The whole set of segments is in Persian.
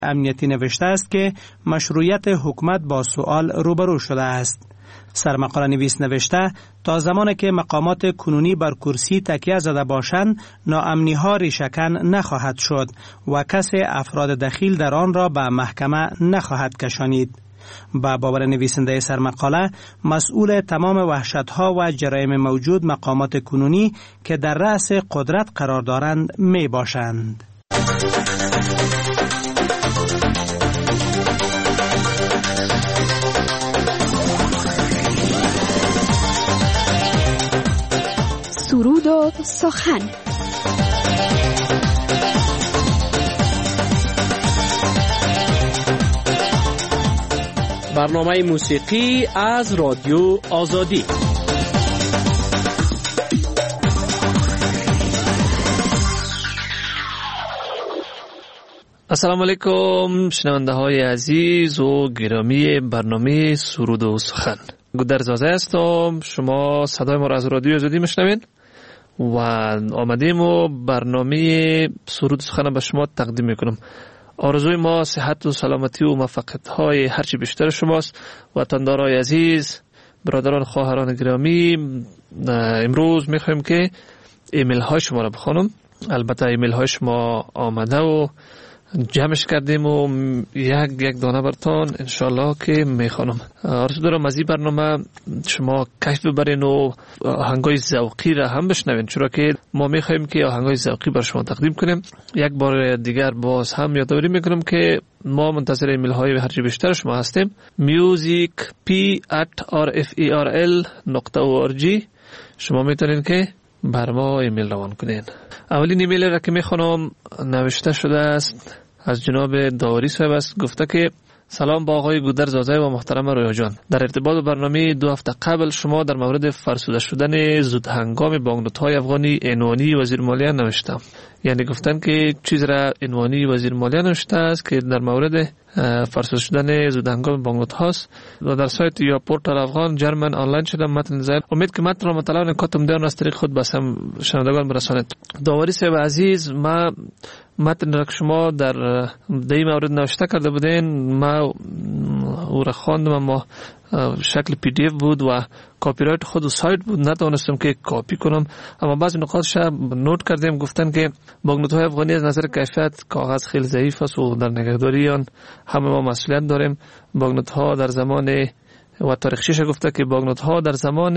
امنیتی نوشته است که مشروعیت حکومت با سؤال روبرو شده است. سرمقاله نویس نوشته تا زمانی که مقامات کنونی بر کرسی تکیه زده باشند ناامنی ها ریشه‌کن نخواهد شد و کسی افراد دخیل در آن را به محکمه نخواهد کشانید. با باور نویسنده سرمقاله مسئول تمام وحشت‌ها و جرایم موجود مقامات کنونی که در رأس قدرت قرار دارند می باشند. سرود و سخن. برنامه موسیقی از رادیو آزادی. السلام علیکم شنونده های عزیز و گرامی برنامه سرود و سخن. گودرزاده هستم. شما صدای ما را از رادیو آزادی میشنوین و آمدیم و برنامه سرود و سخن به شما تقدیم میکنم. آرزوی ما صحت و سلامتی و موفقیت های هرچی بیشتر شماست. وطندارای عزیز، برادران خواهران گرامی، امروز میخوایم که ایمیل های شما را بخونم. البته ایمیل های شما آمده و جمعش کردیم و یک دانه برتان انشالله که میخوانم. آرزو دارم از این برنامه شما کیف ببرین و آهنگای ذوقی را هم بشنوین، چرا که ما میخوایم که آهنگای ذوقی بر شما تقدیم کنیم. یک بار دیگر باز هم یادآوری میکنم که ما منتظر ایمیل های هرچی بیشتر شما هستیم. music@rferl.org شما میتونین که بر ما ایمیل روان کنین. اولین ایمیل را که میخوانم نوشته شده است از جناب داوری صاحب است. گفته که سلام با آقای گودرزاده و محترم رویا جان. در ارتباط با برنامه 2 هفته قبل شما در مورد فرسوده شدن زودهنگام بانکنوت‌های افغانی عنوانی وزیر مالیه نوشتم. یعنی گفتن که چیز را عنوانی وزیر مالیه نوشته است که در مورد فرسوده شدن زودهنگام بانکنوت هاست و در سایت یا پورتال افغان جرمن آنلاین شده متن زیر. امید که متن را مطالعه و نکات عمده از طریق خود به شنوندگان برسانید. داوری صاحب عزیز، ما متن را که شما در این مورد نوشته کرده بودین ما او را خواندم، اما شکل پی دی اف بود و کاپی رایت خود سایت بود، نتوانستم که کاپی کنم. اما بعضی نکاتش نوت کردیم. گفتن که بانکنوت‌های افغانی از نظر کیفیت کاغذ خیلی ضعیف است و در نگهداری آن همه ما مسئولیت داریم. بانکنوت‌ها در زمان و تاریخچه‌اش گفته که بانکنوت‌ها در زمان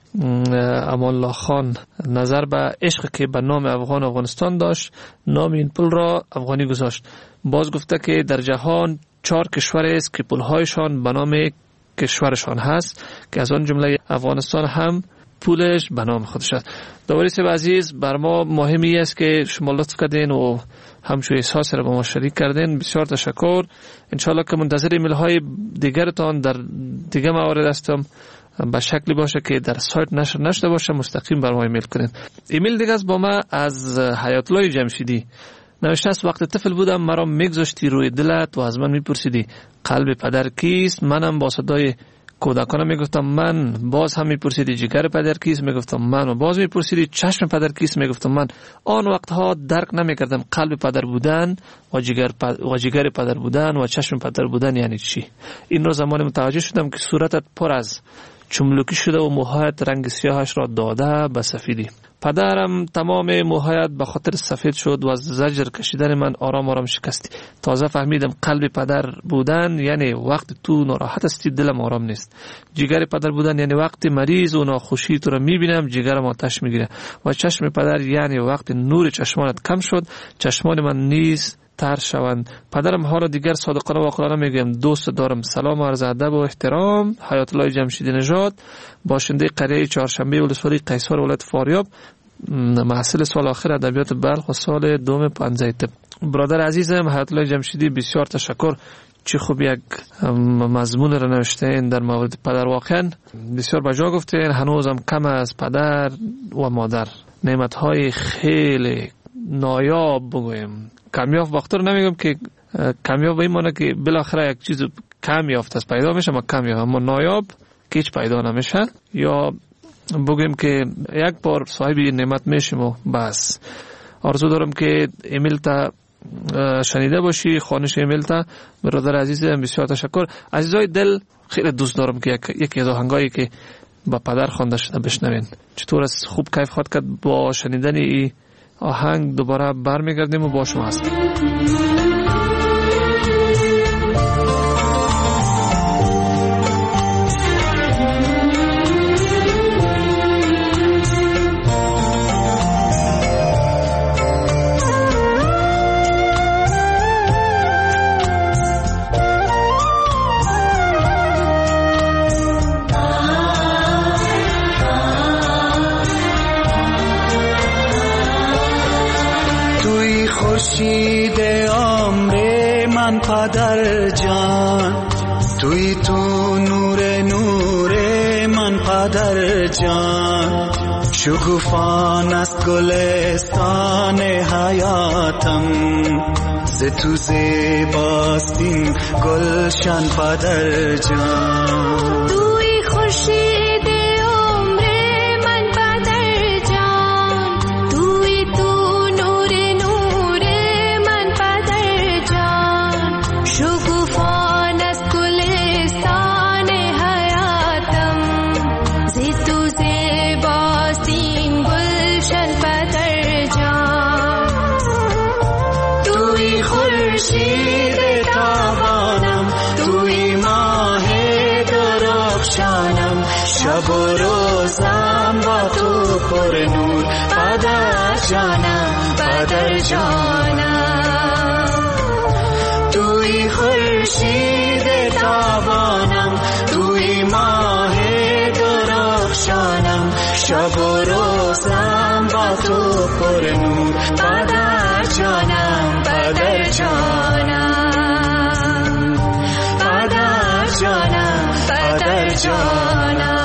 امان الله خان نظر به عشق که به نام افغانستان داشت نام این پول را افغانی گذاشت. باز گفته که در جهان 4 کشور است که پول‌هایشان به نام کشورشان هست که از آن جمله افغانستان هم پولش به نام خودش است. داوری صاحب عزیز، بر ما مهمی است که شما لطف کردین و همچون احساس را با ما شریک کردین. بسیار تشکر. انشالله که منتظر ایمیل های دیگرتان در دیگه موارد هستم به شکلی باشه که در سایت نشر نشده باشه، مستقیم بر ما ایمیل کنین. ایمیل دیگه از با ما از حیات الله جمشیدی نوشته است وقت طفل بودم مرا میگذاشتی روی دلت و از من میپرسیدی قلب پدر کیست؟ منم با صدای کودکانم میگفتم من. باز هم میپرسیدی جگر پدر کیست؟ میگفتم من. و باز میپرسیدی چشم پدر کیست؟ میگفتم من. آن وقتها درک نمیکردم قلب پدر بودن و جگر پدر بودن و چشم پدر بودن یعنی چی. این رو زمان متوجه شدم که صورتت پر از چملوکی شده و موهایت رنگ سیاهش را داده به سفیدی. پدرم تمام موهایت به خاطر سفید شد و از زجر کشیدن من آرام آرام شکستی. تازه فهمیدم قلب پدر بودن یعنی وقت تو ناراحت هستی دلم آرام نیست. جگر پدر بودن یعنی وقتی مریض و ناخوشی تو را میبینم جگرم آتش میگیره. و چشم پدر یعنی وقتی نور چشمانت کم شد چشمان من نیز تر شوند. پدرم حالا دیگر صادقانه و عاقلانه میگم دوست دارم. سلام و عرض ادب و احترام. حیات الله جمشیدی نژاد، باشنده قریه چهارشنبه ولسوالی قیصر ولایت فاریاب، محصل سال آخر ادبیات بلخ و سال دوم پنجه طب. برادر عزیزم حیات الله جمشیدی، بسیار تشکر. چه خوب یک مضمون را نوشتین در مورد پدر. واقعا بسیار بجا گفتین. هنوزم کم از پدر و مادر نعمت‌های خیلی نایاب بگویم کمیاب وقت رو نمیگم که کمیاب به این معنی که بالاخره یک چیز کم یافته است پیدا میشه، ما کمیاب، اما نایاب که هیچ پیدا نمیشه. یا بگیم که یک بار صاحب نعمت میشیم و بس. آرزو دارم که ایمیل تا شنیده باشی خوانش ایمیل تا. برادر عزیزم بسیار تشکر. عزیزای دل، خیلی دوست دارم که یکی از آهنگایی که با پدر خوانده شده بشنوین. چطور است؟ خوب کیف خواهد کرد با شنیدن این آهنگ. دوباره برمیگردیم و با شما هستیم. خورشید عمر من پدر جان، توی تو نور من پدر جان. شکوفان است گلستان حیاتم، ز تو زیباست این گلشن پدر جان. توی خورشید شب و روزم با تو پر نور پدر جانم، پدر جانم. توی خورشید تابانم، توی ماه درخشانم. شب و روزم با تو پر نور پدر جانم، پدر جانم، پدر جانم، پدر جانم.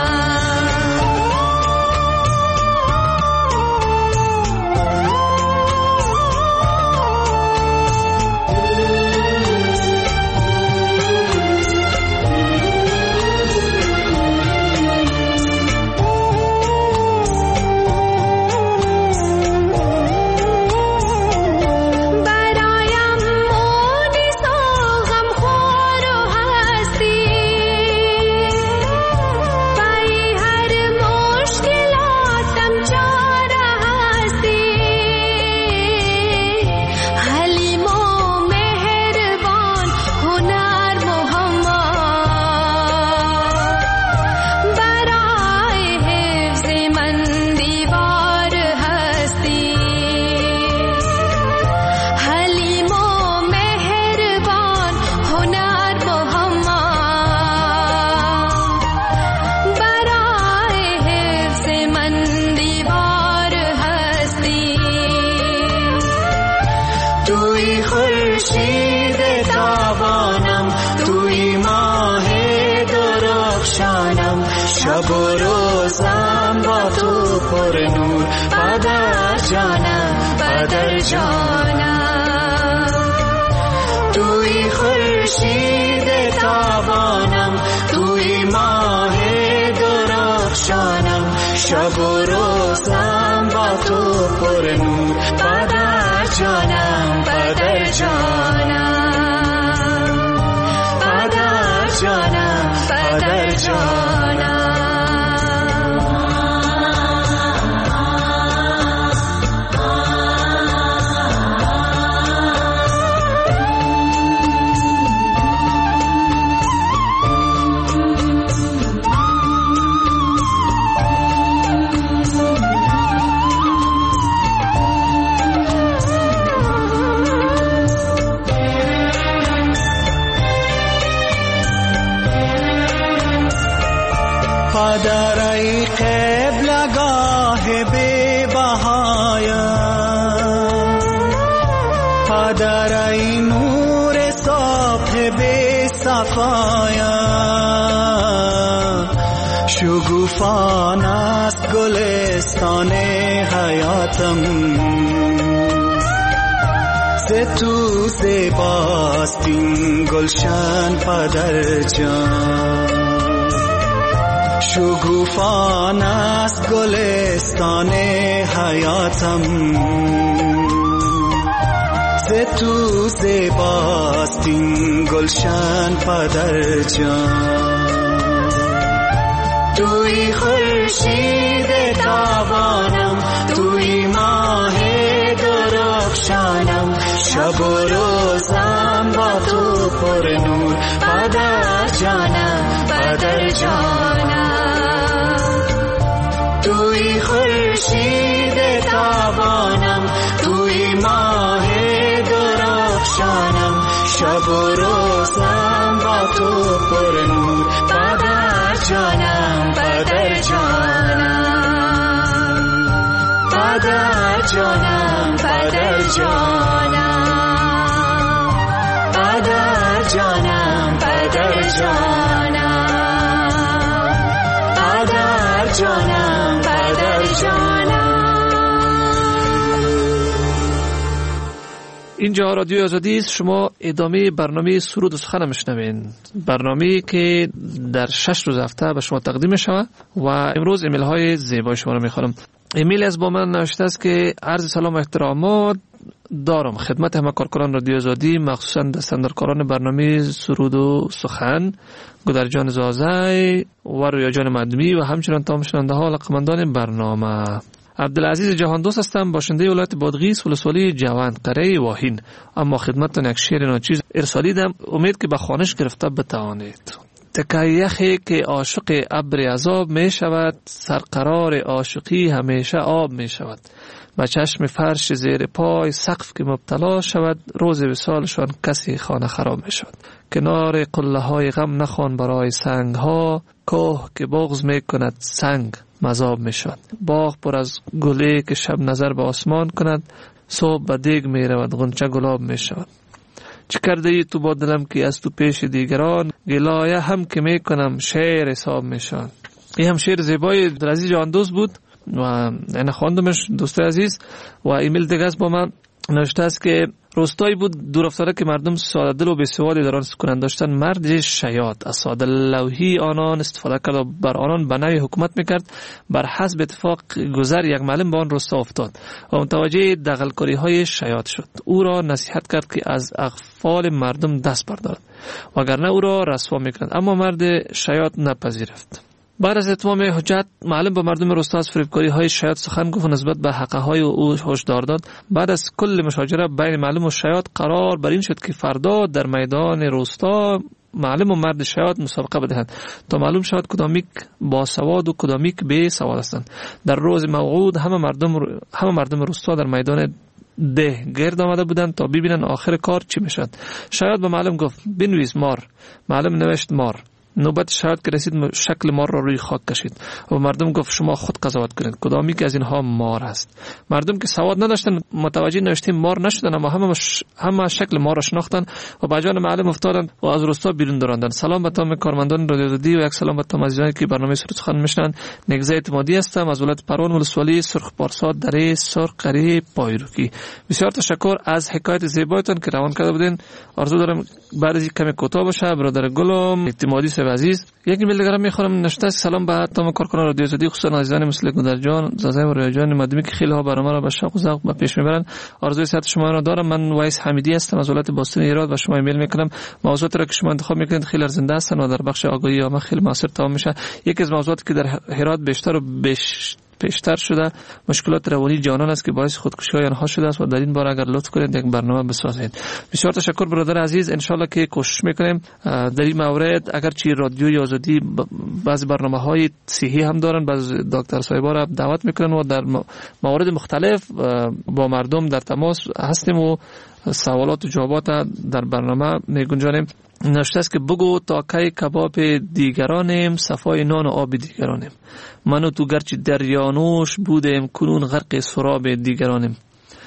شب و روزم با تو پر نور پدر جانم، پدر جانم. توی خورشید تابانم، توی ماه درخشانم. شب و روزم با تو پر نور پدر جانم، پدر جانم، پدر جانم، پدر جانم. پدر ای قبلگاه بی بهایم، پدر ای نور صبح بی صفایم. شگوفان است گلستان حیاتم، ز تو زیباست این گلشن پدر جان. شگوفان است گلستان حیاتم، ز تو زیباست این گلشن پدر جان. توی خورشید تابانم، توی ماه درخشانم، شب و روزم با تو پر نور پدر جانم، پدر جانم. توی خورشید تابانم، توی ماه درخشانم، شب و روزم با تو پر نور پدر جانم، پدر جانم، پدر جانم، پدر جانم، پدر جانم، پدر جانم، پدر جانم، پدر جانم. اینجا رادیو آزادی است. شما ادامه برنامه سرود و سخن میشنوین، برنامه که در 6 روز هفته به شما تقدیم میشه و امروز ایمیل های زیبای شما رو میخوام. ایمیل از با من نوشته است که عرض سلام و احترامات دارم خدمت همه کارکنان رادیو آزادی، مخصوصا دستاندرکاران برنامه سرود و سخن، گودرجان زازای و رویا جان مدمی و همچنین تمام شنونده ها و علاقه‌مندان برنامه. عبدالعزیز جهان دوست هستم، باشنده ولایت بادغیس، ولسوالی جوند، قره واهین. اما خدمتتان یک شعر ناچیز ارسالیدم، امید که به خوانش گرفته بتوانید. تکه یخی که عاشق ابر عذاب می شود، سرقرار عاشقی همیشه آب می شود. با چشم فرش زیر پای سقف که مبتلا شود، روز وصالشان کسی خانه خراب می شود. کنار قله های غم نخوان برای سنگ ها، کوه که بغض می کند سنگ مذاب می شود. باغ پر از گلی که شب نظر به آسمان کند، صبح به دیگ می رود غنچه گلاب می شود. چه کرده ای تو با دلم که از تو پیش دیگران، گلایه هم که می کنم شعر حساب می شود. این هم شعر زیبای عبدالعزیز جهان دوست بود و این خواندمش دوست عزیز. و ایمیل دیگه با من نوشته است که روستایی بود دور افتاده که مردم ساده دل و بی‌سوادی در آن سکونت داشتند. مرد شیاد از ساده لوحی آنان استفاده کرد و بر آنان به نوی حکومت میکرد. بر حسب اتفاق گذر یک معلم به آن روستا افتاد و متوجه دغل‌کاری های شیاد شد. او را نصیحت کرد که از اغفال مردم دست بردارد وگرنه او را رسوا میکند، اما مرد شیاد نپذیرفت. بعد از اتمام حجت معلم با مردم روستا از فریبکاری های شیاد سخن گفت و نسبت به حقه های او هشدار داد. بعد از کل مشاجره بین معلم و شیاد قرار بر این شد که فردا در میدان روستا معلم و مرد شیاد مسابقه بدهند تا معلوم شود کدامیک با سواد و کدامیک بی سواد هستند. در روز موعود همه مردم روستا در میدان ده گرد آمده بودند تا ببینن آخر کار چی میشد. شیاد به معلم گفت بنویس مار. معلم نوشت مار. نوبت شاید که رسید شکل مار را روی خاک کشید و مردم گفت شما خود قضاوت کنید کدامی که از اینها مار است. مردم که سواد نداشتن متوجه نوشته مار نشدن، اما همه شکل مار را شناختن و به جان معلم افتادند و از روستا بیرون دراندند. سلام به تمام کارمندان رادیو آزادی و یک سلام به تمام عزیزانی که برنامه سرود سخن میشنوند. نگزه اعتمادی هستم از ولایت پروان، ولسوالی سرخ پارسا، دره سرخ، قریه پایروکی. بسیار تشکر از حکایت زیبایتان که روان کرده بودین. آرزو دارم بعد از کمی کوتاه باشه. برادر گلم اعتمادی عزیز یک ایمیل دیگه میخوام نوشته سلام به تمام کارکنان رادیو آزادی، خصوصا عزیزان مثل گودرجان زازای و رویا جان مدمی که خیلی ها برنامه را به شوق و ذوق به پیش میبرن. آرزوی صحت شما را دارم. من وایس حمیدی هستم از ولایت باستان ایران و شما ایمیل میکنم. موضوعاتی را که شما انتخاب میکنید خیلی ارزنده هستن و در بخش آگاهی عامه خیلی موثر تمام میشه. یکی از موضوعاتی که در هرات بیشتر و پیشتر شده مشکلات روانی جوانان است که باعث خودکشی آنها شده است و در این باره اگر لطف کنید یک برنامه بسازید. بسیار تشکر برادر عزیز. ان شاء الله که کوشش میکنیم در این مورد. اگر چی رادیوی آزادی بعض برنامه‌های صحی هم دارن، بعض دکتر صاحبا را دعوت میکنن و در موارد مختلف با مردم در تماس هستیم و سوالات و جوابات در برنامه میگنجانیم. نوشته است که بگو تا کی کباب دیگرانیم، صفای نان و آب دیگرانیم. من و تو گرچه دریانوش بودیم، کنون غرق سراب دیگرانیم.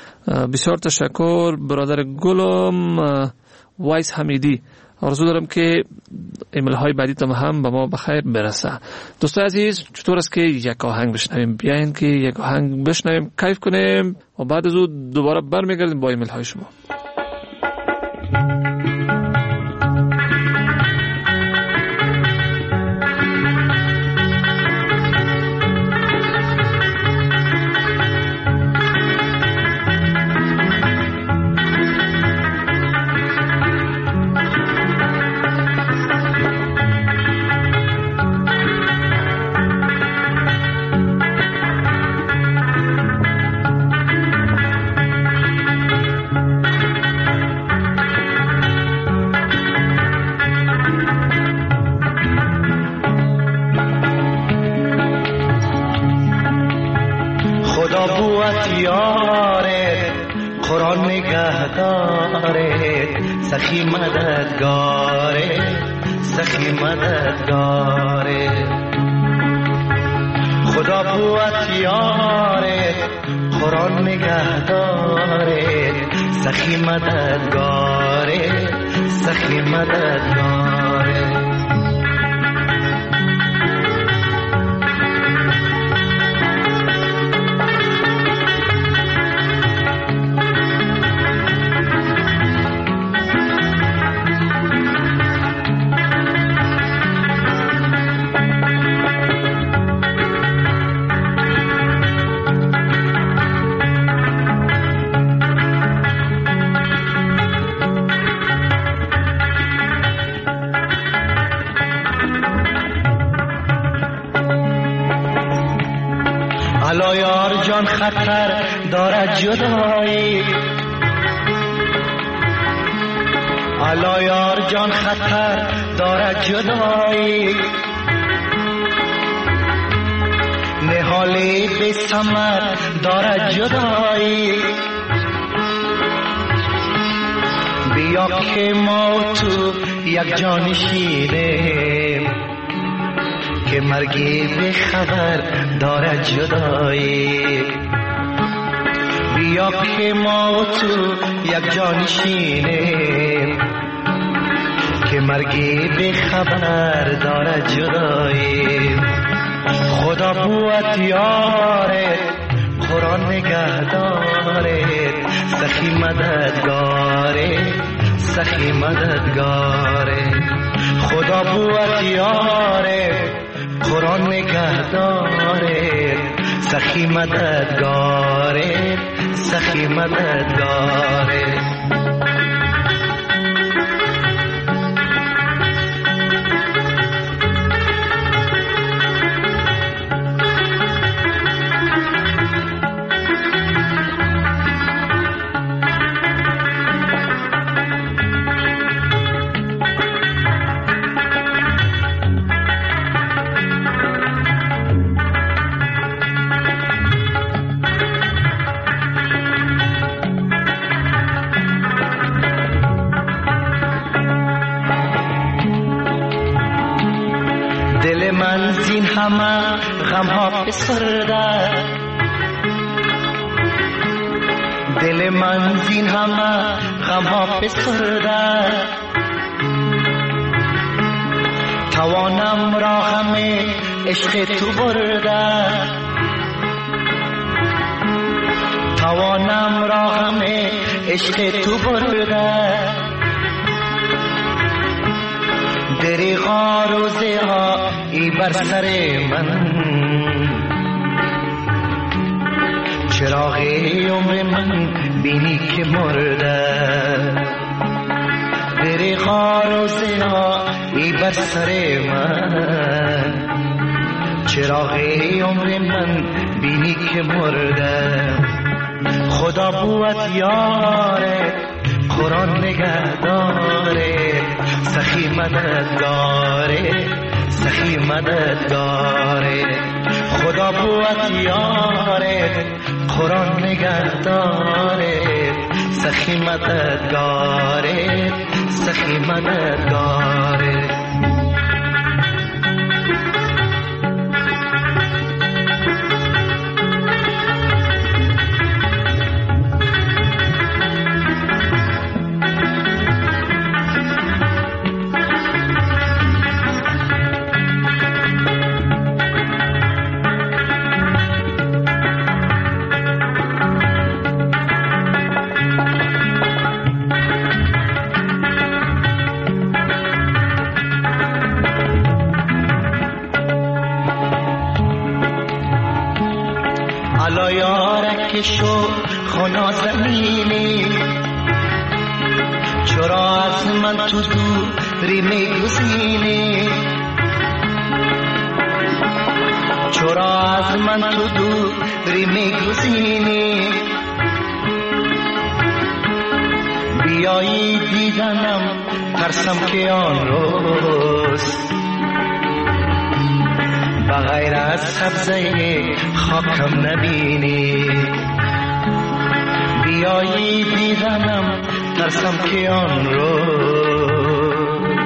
بسیار تشکر برادر گلم وایس حمیدی. آرزو دارم که ایمیل های بعدی تم هم به ما بخیر برسه. دوستان عزیز چطور است که یک آهنگ بشنویم؟ بیاین که یک آهنگ بشنویم، کیف کنیم و بعد از اون دوباره برمیگردیم با ایمیل های شما. سخی مددگاره سخی مددگاره خدا قوت یاره قرآن نگهداره سخی مددگاره سخی مددگاره الا یار جان خطر دارد جدایی الا یار جان خطر دارد جدایی نهالی بی ثمر دارد جدایی بیا که ما تو یک جان شیریم که مرگی به خبر دارد جدایی بیا که ما تو یک جانشینیم که مرگی به خبر دارد جدایی خدا قوت یاره قرآن نگهداره سخی مددگاره سخی مددگاره خدا قوت یاره قرآن نگهداره سخی مددگاره سخی مددگاره دل من زین همه غم ها بسرده دل من زین همه غم ها بسرده توانم را همه عشق تو برده توانم را همه عشق تو برده دریغا روزه ها ای بر سر من چراغ عمر من بینی که مرده دریغا روزه ها ای بر سر من چراغ عمر من بینی که مرده خدا قوت یاره قرآن نگهداره سخی مددگاره سخی مددگاره خدا قوت یاره قرآن نگهداره سخی مددگاره سخی مددگاره الا یارک شو خنا زمینی چرا از من تو دوری میگزینی چرا از من تو دوری میگزینی بیایی دیدنم ترسم که آن روز بغیر از سبزه خاکم نبینی بیایی دیدنم ترسم که آن روز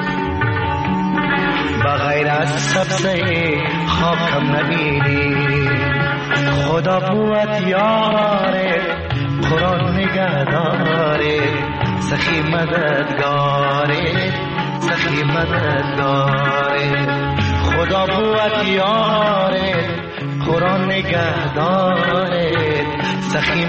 بغیر از سبزه خاکم نبینی. خدا بود یاره قرآن نگهداره سخی مددگاره سخی مددگاره. خدا بود یاره قرآن نگهداره سخی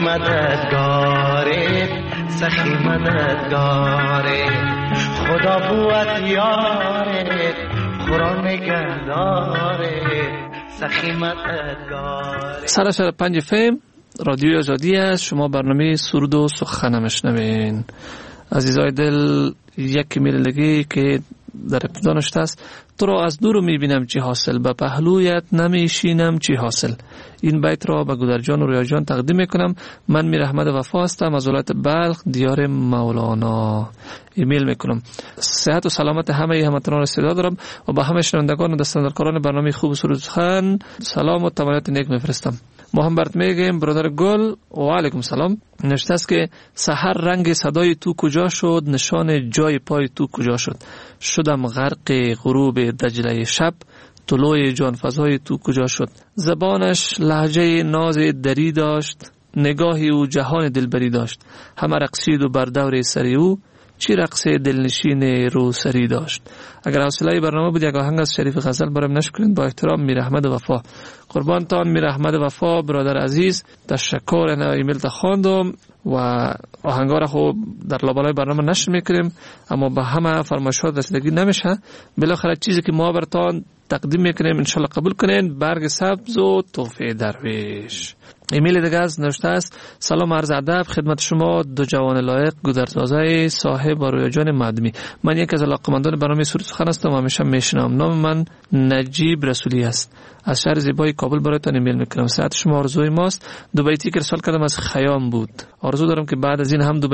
مددگاره سخی مددگاره. خدا بود یاره قرآن نگهداره سخی مددگاره. سراسر 5 فم رادیو آزادی است. شما برنامه سرود و سخن میشنوین. عزیزای دل، یک ایمیل دیگه که در ابتدا نوشته است: تو را از دور میبینم چی حاصل، به پهلویت نمیشینم چی حاصل. این بیت را به گودرجان و ریاجان تقدیم میکنم. من میر احمد وفا هستم از ولایت بلخ دیار مولانا. ایمیل میکنم. صحت و سلامت همه هموطنان استعداد دارم و به همه شنوندگان و دستاندرکاران برنامه خوب سرود سخن سلام و تمنیات نیک میفرستم. ما هم برات میگیم برادر گل و علیکم سلام. نوشته است که سحر رنگ صدای تو کجا شد، نشان جای پای تو کجا شد. شدم غرق غروب دجله شب، طلوع جان فضای تو کجا شد. زبانش لهجه ناز دری داشت، نگاهی او جهان دلبری داشت. همه رقصید و بر دور سری او، چی رقص دلنشین رو سری داشت. اگر حوصله برنامه بود یک آهنگ از شریف غزل برام نشر کنید. با احترام میر احمد وفا. قربانتان میر احمد وفا برادر عزیز. تشکر. انا ایمیل تا خواندم و آهنگا را خب در لابلای برنامه نشر میکنیم، اما به همه فرمایشات رسیدگی نمیشه. بالاخره چیزی که ما براتون تقدیم میکنیم انشالله قبول کنین. برگ سبز و تحفه درویش. ایمیل دیگه از نوشته است: سلام عرض ادب خدمت شما دو جوان لایق گودرزازای صاحب و رویاجان مدمی. من یک از علاقه‌مندان برنامه سرود سخن هستم و همیشه میشنوم. نام من نجیب رسولی است. از شهر زیبای کابل برایتان ایمیل میکنم. صحت شما آرزوی ماست. دو بیتی که ارسال کردم از خیام بود. آرزو دارم که بعد از این هم دو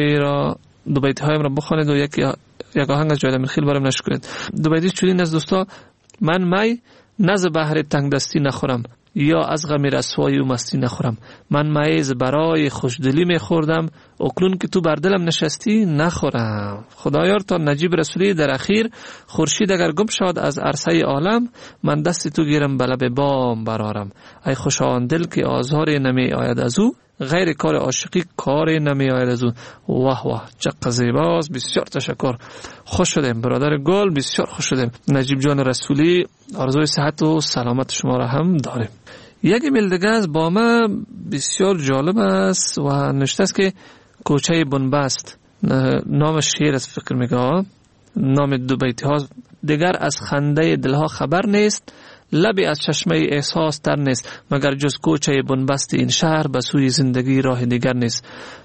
بیتی هایم را بخوانید و یک آهنگ از جاید امیرخیل برام نشر کنید. دو بیتی چنین از دوستا: من می نز بحر تنگ دستی نخورم، یا از غم رسوایی و مستی نخورم. من میز برای خوشدلی میخوردم، اکنون که تو بر دلم نشستی نخورم. خدایار تا نجیب رسولی در اخیر: خورشید اگر گم شد از عرصه عالم، من دست تو گیرم به لب بام برارم. ای خوش آن دل که آزار نمی آید از او، غیر کار عاشقی کار نمی آید از او. واه واه چقدر زیباست. بسیار تشکر. خوش شدیم برادر گل، بسیار خوش شدیم. نجیب جان رسولی آرزوی صحت و سلامت شما را هم داریم. یک ایمیل دیگه از با ما بسیار جالب است و نوشته است که کوچه بنبست، نام شعر است فکر میگه، نام دو بیتی ها: دیگر از خنده دلها خبر نیست، لبی از چشمه احساس تر نیست، مگر جز کوچه بنبست این شهر به سوی زندگی راه دیگر نیست.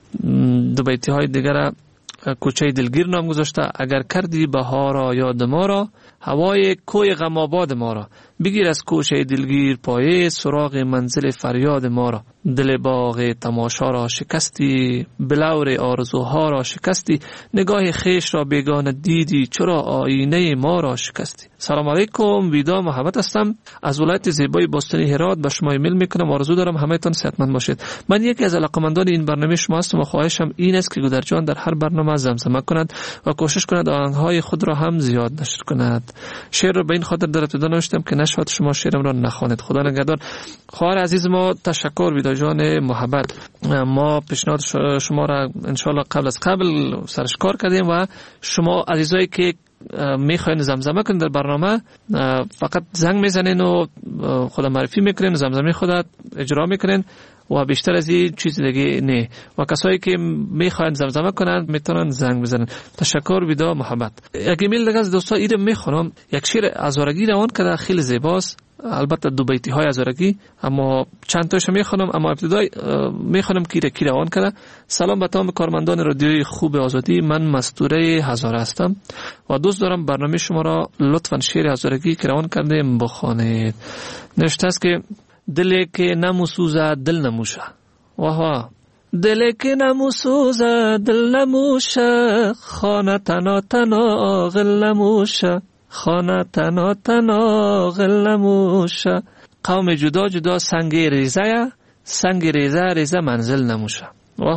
دو بیتی های دیگر کوچه دلگیر نام گذاشته: اگر کردی بهارا یاد ما را، هوای کوی غم آباد ما را، بگیر از کوچه دلگیر پایه، سراغ منزل فریاد ما را. دل باغ تماشا را شکستی، بلور آرزوها را شکستی، نگاه خیش را بیگانه دیدی، چرا آینه ما را شکستی. سلام علیکم، ویدا محمد هستم از ولایت زیبای باستانی هرات. به شما ایمیل میکنم. آرزو دارم همه تان صحتمند باشید. من یکی از علاقه‌مندان این برنامه شما هستم و خواهشم این است که گودرجان در هر برنامه زمزمه کند و کوشش کند آهنگ‌های خود را هم زیاد نشر کند. شعر را به این خاطر در ابتدا نوشتم که نشود شما شعرم را نخوانید. خدا نگهدار. خواهر عزیز ما تشکر. ویدا جان محبت، ما پیشنهاد شما را انشالله قبل از قبل سرش کار کردیم و شما عزیزایی که میخواین زمزمه کنید در برنامه فقط زنگ میزنین و خدا معرفی میکنین، زمزمه خودت اجرا میکنین و بیشتر از این چیز دیگه نه. و کسایی که میخواین زمزمه کنند میتونن زنگ بزنن. تشکر. ویدا محبت. یک ایمیل دیگه از دوستا ایرم میخونم. یک شعر ازارگی روان کرده، خیلی زیباست. البته دو بیتی های ازارگی، اما چند تاشو میخونم. اما ابتدای میخونم کی روان کرده. سلام به تمام کارمندان رادیوی خوب آزادی. من مستوره هزاره هستم و دوست دارم برنامه شما را لطفاً شعر ازارگی که روان کرده بخوانید. نوشته است که دلی که نموسوزه دل نموشه. واه دلی که نموسوزه دل نموشه، خانه تنا تنا غل نموشه، خانه تنا تنا غل نموشه. قوم جدا جدا سنگ ریزه، سنگ ریزه ریزه منزل نموشه. واه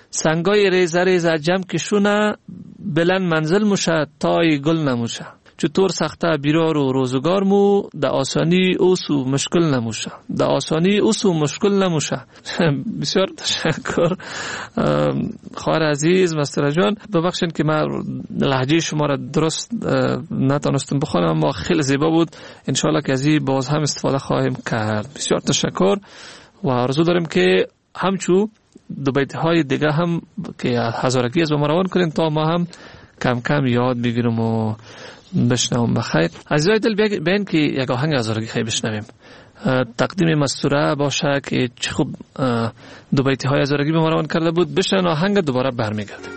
سنگای ریزه ریزه جمع کشونه بلند منزل موشه تای گل نموشه چطور سخته بیرار و روزگار مو در آسانی اوسو مشکل نموشه در آسانی اوسو مشکل نموشه. بسیار تشکر خواهر عزیز مستر جان. ببخشید که من لهجه شما را درست نتونستم بخونم اما خیلی زیبا بود. انشالله که از این باز هم استفاده خواهیم کرد. بسیار تشکر و آرزو داریم که همچو دو بیت های دیگه هم که هزارکی از ما روان کنیم تا ما هم کم کم یاد بگیریم و بشنوم. بخیر عزیزای دل بیاین که یک آهنگ هزارکی خیلی بشنویم. تقدیم مستوره باشه که چه خوب دو بیتی های هزارکی به ما روان کرده بود. بشنویم آهنگ دوباره برمیگردیم.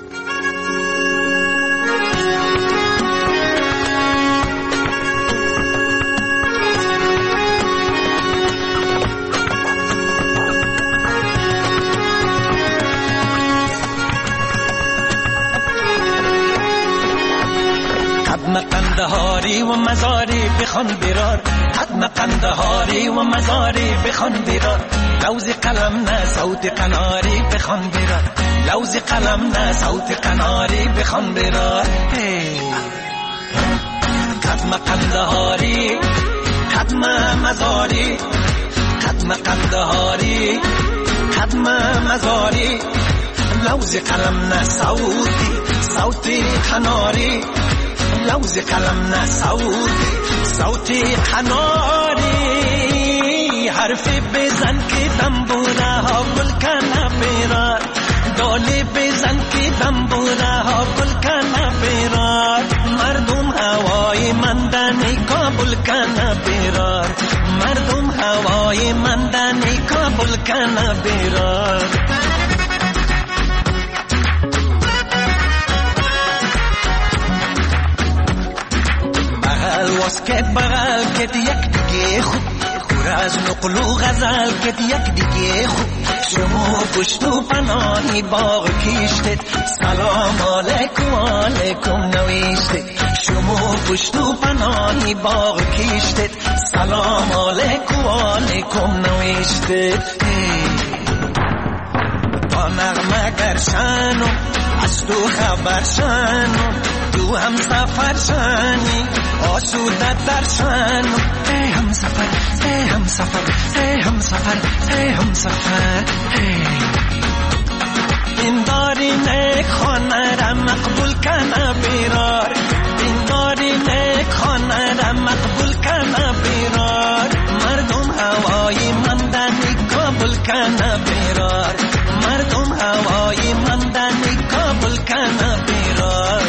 قندهاری و مزاری بخوان برار حتما قندهاری و مزاری بخوان برار لوز قلم نه صوت قناری بخوان برار لوز قلم نه صوت قناری بخوان برار حتما قندهاری حتما مزاری حتما قندهاری حتما مزاری لوز قلم نه صوتی قناری لوز قلم نه صوتی قناری حرفی بزن که دنبوره ها گل کنه بیرار دالی بزن که دنبوره ها گل کنه بیرار مردم هوای مندنی کابل کنه بیرار مردم هوای مندنی کابل کنه بیرار بغل کت یک دیگه خوب خور از نقل و غزل کت یک دیگه خوب شما پشت و پناهی باغ کشتید سلام علیکم علیکم نوشتید شما پشت و پناهی باغ کشتید سلام علیکم علیکم نوشتید با نغمه گرشنو از تو خبر شنو تو هم سفر شنی آسوده در شنو ای هم سفر ای هم سفر ای هم سفر ای هم سفر این داری نیک خانه را مقبول کنه بیرار این داری نیک خانه را مقبول کنه بیرار مردم هوای مندنی قبول کنه بیرار مردم هوای مندنی قبول کنه بیرار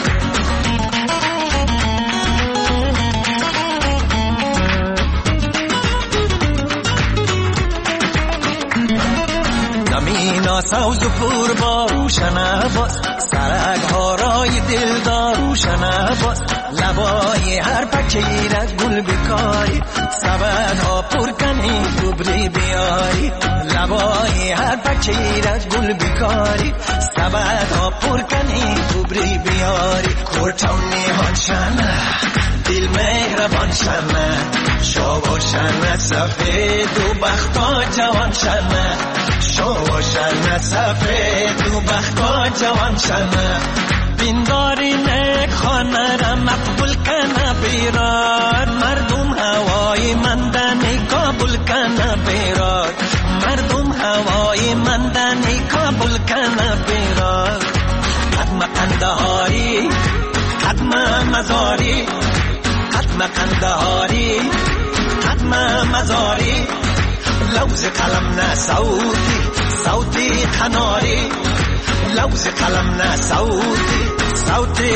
زمین سوز پور با روشن باز سرک ها رای دلدار روشن باز لبای هر پکیره گل بکاری سبد ها پر کنی دوبری بیاری لبای هر پکیره گل بکاری سبد ها پر کنی دوبری بیاری کورتون میهان شنه دل مهربان شنه شو شنه سفید و بختا جوان شنه شو شنه سفید و بختا جوان شنه بینداری نیک خانه را مقبول کنه بیرار مردم هوای مندنی قبول کنه بیرار مردم هوای مندنی قبول کنه بیرار حتما قندهاری حتما مزاری حتما قندهاری حتما مزاری لوز قلم نه صوتی قناری لوز قلم نه صوتی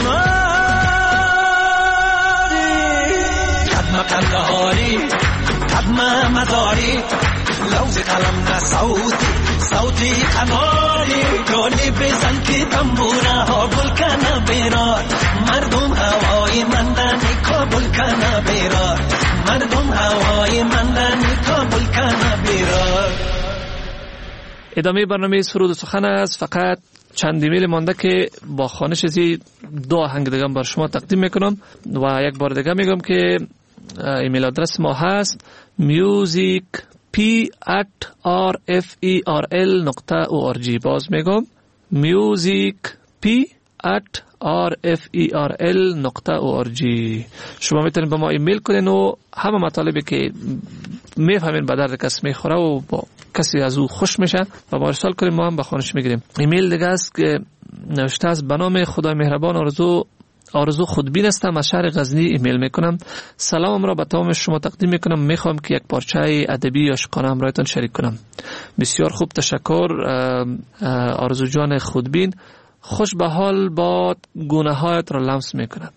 قناری حتما قندهاری حتما مزاری لوز قلم نه صوتی قناری گلی بزن که تنبوره ها گل کنه بیرار مردم هوای مندنی قبول کنه بیرار مردم هوای مندنی قبول کنه بیرار. ادامه برنامه سرود و سخن است. فقط چند ایمیل مانده که با خوانش ازی دو آهنگ دیگه بر شما تقدیم میکنم و یک بار دیگه میگم که ایمیل آدرس ما هست musicp@rferl.org. باز میگم music@rferl.org. شما میتونید به ما ایمیل کنین و همه مطالبی که میفهمین به درد کس میخوره و با کسی از او خوش میشه و با ارسال کنیم، ما هم به خانش میگیریم. ایمیل دیگه است که نوشته است: به نام خدای مهربان آرزو خودبین هستم، از شهر غزنی ایمیل میکنم. سلامم را به تمام شما تقدیم میکنم. میخوام که یک پارچه ادبی عاشقانه همراهتان شریک کنم. بسیار خوب، تشکر آرزو جان خودبین. خوش به حال باد گناهات را لمس میکند.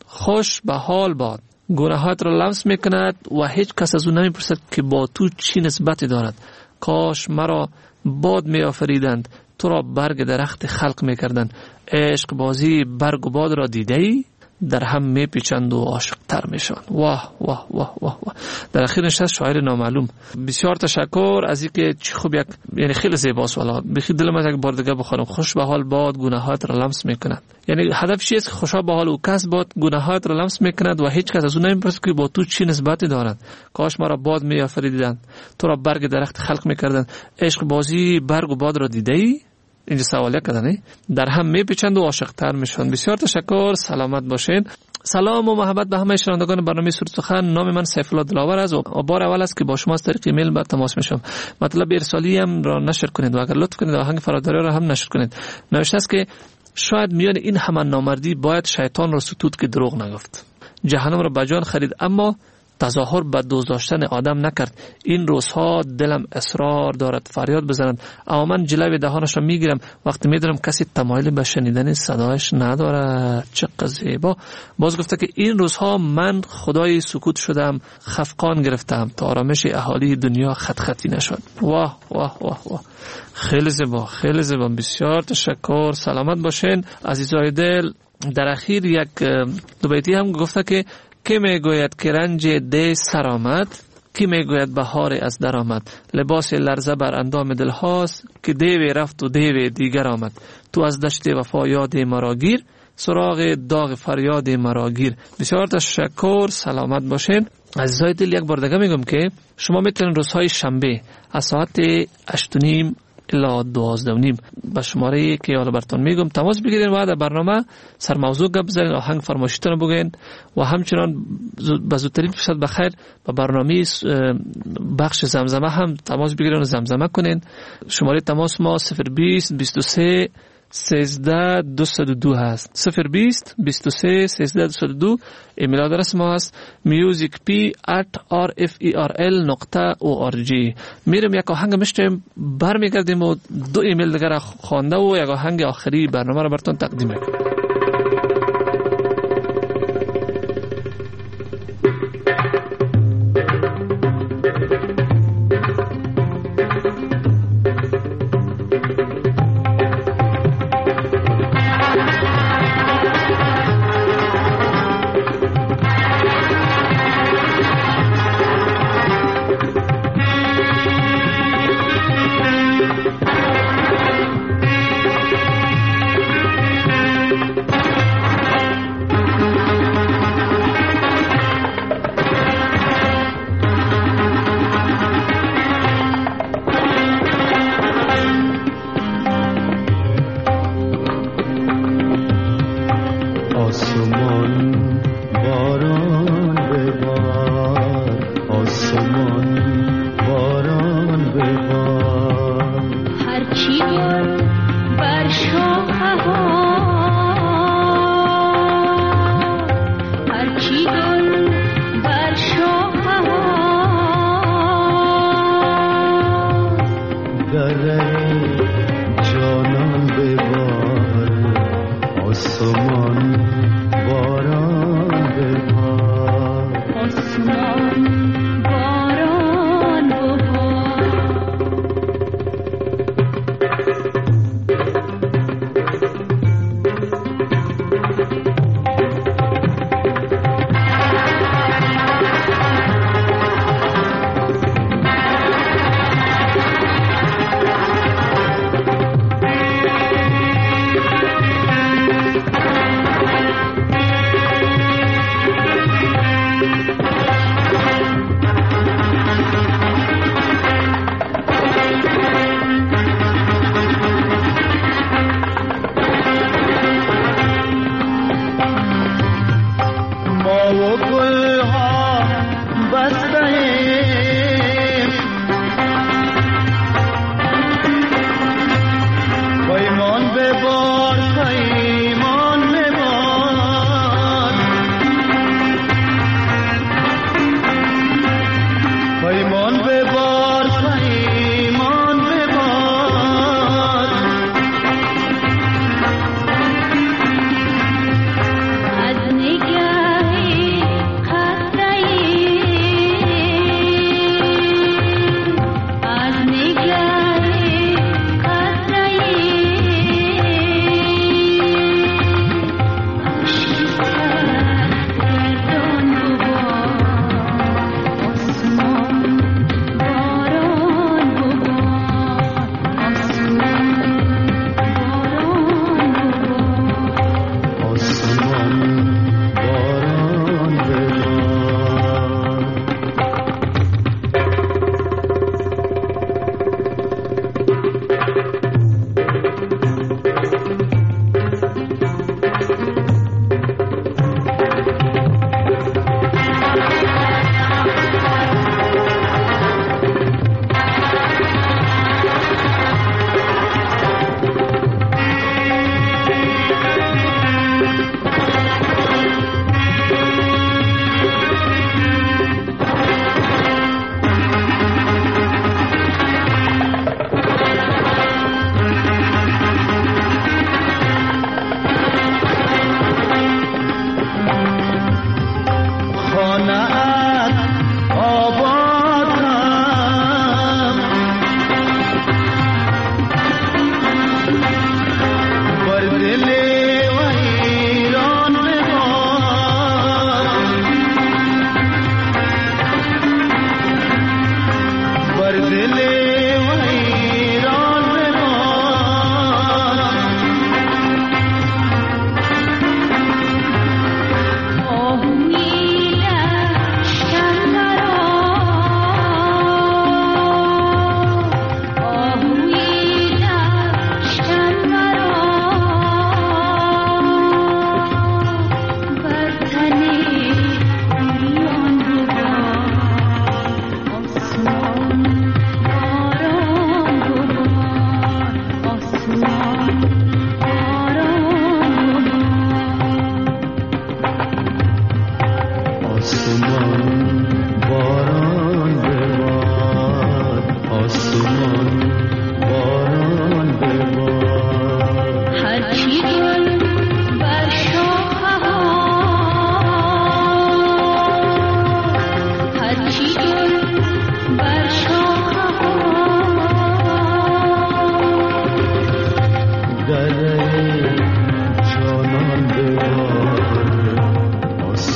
خوش به حال باد گناهات را لمس میکند و هیچ کس از او نمیپرسد که با تو چی نسبتی دارد. کاش مرا باد میآفریدند، تو را برگ درخت خلق میکردند. عشق بازی برگ و باد را دیده ای؟ در هم میپیچند و عاشق تر میشوند. واه واه واه واه واه. در اخیر نشست شاعر نامعلوم. بسیار تشکر از اینکه چه خوب یعنی خیلی زیباست. والا بخی دلم از یک بار دیگه بخونم. خوش به حال باد گناهات را لمس میکند. یعنی هدف چیست؟ که خوشا به حال او کس باد گناهات را لمس میکند و هیچ کس از او نمیپرسد که با تو چی نسبتی دارد. کاش ما را باد میآفریدند، تو را برگ درخت خلق میکردند. عشق بازی برگ و باد را دیده ای؟ اینجا سوالیه کردن در هم میپیچند و عاشق تر میشن. بسیار تشکر، سلامت باشین. سلام و محبت به همه شنوندگان برنامه سرود سخن. نام من سیف الله دلاور است و بار اول است که با شما از طریق ایمیل به تماس میشم. مطلب ارسالی هم را نشر کنید و اگر لطف کنید آهنگ فراداری را هم نشر کنید. نوشته است که شاید میان این همان نامردی باید شیطان را ستود که دروغ نگفت، جهنم را به جان خرید اما تظاهر به دوست داشتن آدم نکرد. این روزها دلم اصرار دارد فریاد بزنند، اما من جلوی دهانش را میگیرم وقتی میدونم کسی تمایل به شنیدن صدایش ندارد. چقدر زیبا. باز گفته که این روزها من خدای سکوت شدم، خفقان گرفتم تا آرامش اهالی دنیا خط خطی نشد. واه واه واه واه. خیلی زیبا، خیلی زیبا. بسیار تشکر، سلامت باشین عزیزای دل. در اخیر یک دو بیتی هم گفته که کی میگوید که رنج دی سر آمد، کی میگوید بهار از در آمد. لباس لرزه بر اندام دل هاست که دیوی رفت و دیوی دیگر آمد. تو از دشت وفا یاد مرا گیر، سراغ داغ فریاد مرا گیر. بسیار تشکر، سلامت باشین عزیزای دل. یک بار دیگه میگم که شما میتونید روزهای شنبه از ساعت 8:30 الا 12:30 به شماره که حالا براتون میگم تماس بگیرین و در برنامه سر موضوع گپ بزنین، آهنگ فرمایشتون بگین و همچنان به زودترین فرصت بخیر به برنامه بخش زمزمه هم تماس بگیرین و زمزمه کنین. شماره تماس ما 020 23 13 202 هست. 020 23 13 202. ایمیل آدرس ما هست musicp@rferl.org. میرم یک آهنگ میشتیم، برمیگردیم و دو ایمیل دیگر خوانده و یک آهنگ آخری برنامه رو براتون تقدیم میکنم. جانان ببار آسمان باران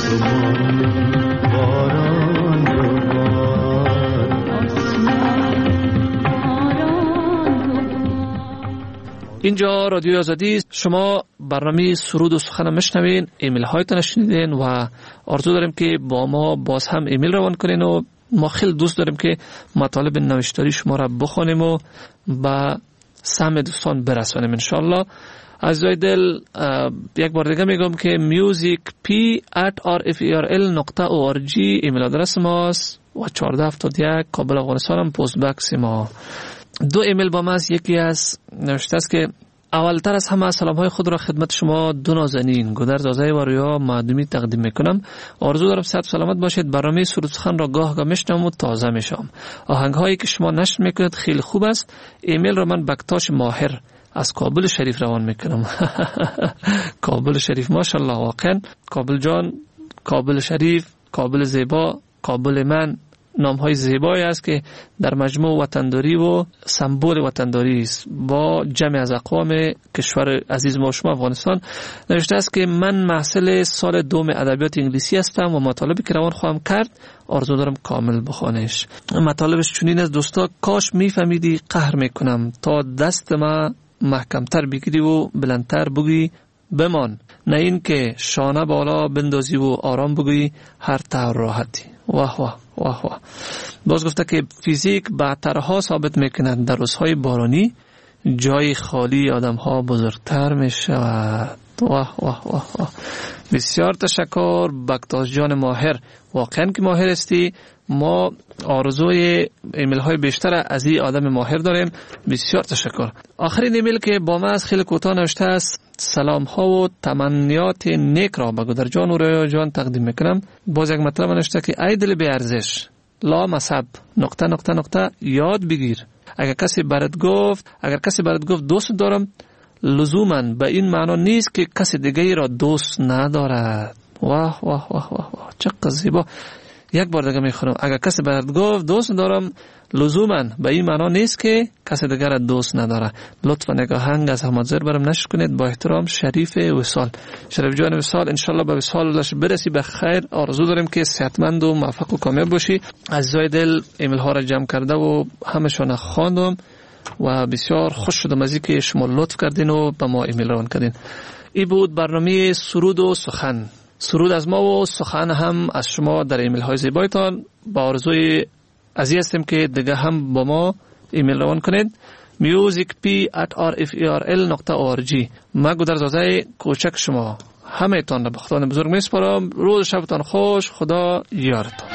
اینجا رادیو آزادی، شما برنامه سرود و سخن میشنوین، ایمیل هایتون شنیدین و آرزو داریم که با ما باز هم ایمیل روان کنین و ما خیلی دوست داریم که مطالب نوشتاری شما را بخونیم و به سهم دوستان برسانیم انشالله. عزیزای دل، یک بار دیگه میگم که musicp@rferl.org ایمیل آدرس ماست و 1471 کابل افغانستان هم پست بکس ما. دو ایمیل با ما است. یکی از نوشته است که اولتر از همه سلام های خود را خدمت شما دو نازنین گودرز آزای و رویا معدومی تقدیم میکنم. آرزو دارم صحت و سلامت باشید. برنامه سرود سخن را گاه میشنوم و تازه میشم. آهنگ هایی که شما نشر میکنید خیلی خوب است. ایمیل را من بکتاش ماهر از کابل شریف روان میکنم. کابل شریف ماشاءالله، واقعا کابل جان، کابل شریف، کابل زیبا، کابل من نام های زیبایی است که در مجموع وطنداری و سمبل وطنداری است با جمع از اقوام کشور عزیز ما شما افغانستان. نوشته است که من محصل سال دوم ادبیات انگلیسی هستم و مطالبی که روان خواهم کرد آرزو دارم کامل بخوانش. مطالبش چنین است: دوستا، کاش میفهمیدی قهر میکنم تا دست ما محکمتر بگیری و بلندتر بگی بمان، نه این که شانه بالا بندازی و آرام بگی هر طور راحتی. واه واه واه واه. باز گفته که فیزیک بعدترها ثابت میکند در روزهای بارانی جای خالی آدم ها بزرگتر میشود. واه واه واه واه. بسیار تشکر بکتاش جان ماهر، واقعا که ماهر استی. ما آرزوی ایمیل های بیشتر از این آدم ماهر داریم. بسیار تشکر. آخرین ایمیل که با ما از خیلی کوتاه نوشته است: سلام ها و تمنیات نیک را به گودر جان و رویا جان تقدیم میکنم. باز یک مطلب نوشته که ای دل بی ارزش لا مصب نقطه نقطه نقطه یاد بگیر، اگر کسی برات گفت دوست دارم، لزوما به این معنا نیست که کسی دیگه را دوست ندارد. واه واه واه واه واه، چقدر زیبا. یک بار دیگه میخونم: اگر کسی برات گفت دوست دارم، لزوما به این معنا نیست که کسی دیگر را دوست نداره. لطفا یک آهنگ از احمد زر برام نشر کنید. با احترام، شریف وصال. شریف جان وصال، انشالله به وصالش برسی به خیر. آرزو داریم که صحتمند و موفق و کامیاب باشی. عزیزای دل، ایمیل ها را جمع کرده و همشون خواندم و بسیار خوش شدم از اینکه شما لطف کردین و به ما ایمیل روان کردین. این بود برنامه سرود و سخن. سرود از ما و سخن هم از شما در ایمیل های زیبایتان. با آرزوی عزیز هستیم که دیگه هم با ما ایمیل روان کنید. musicp@rferl.org. ما گودرز آزای کوچک شما همه تان را به خدا بزرگ میسپارم. روز شبتان خوش. خدا یارتان.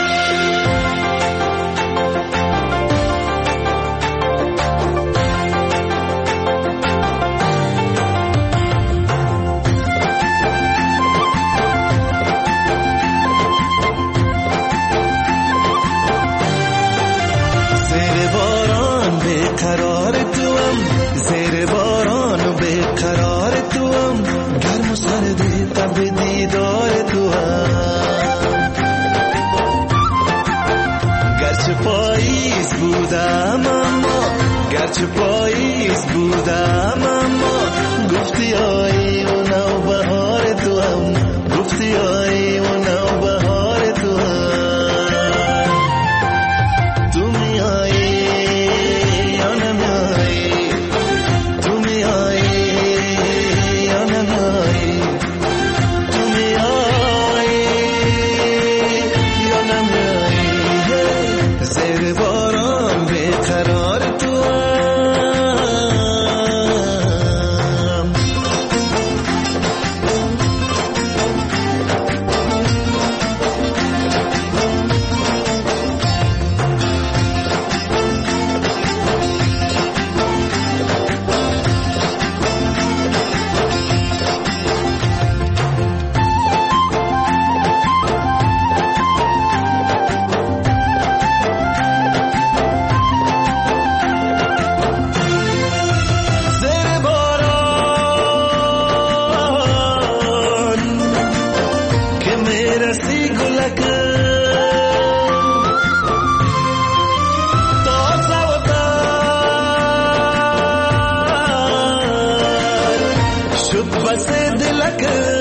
گرچه پاییز بودم اما گفتی آیی و نو بهار تو هم، گفتی آیی و نو بهار تو هم. تو میایی یا نمیایی، تو میایی یا نمیایی، تو میایی یا نمیایی. زیر باران بیقرار تو هم. شد بس دلک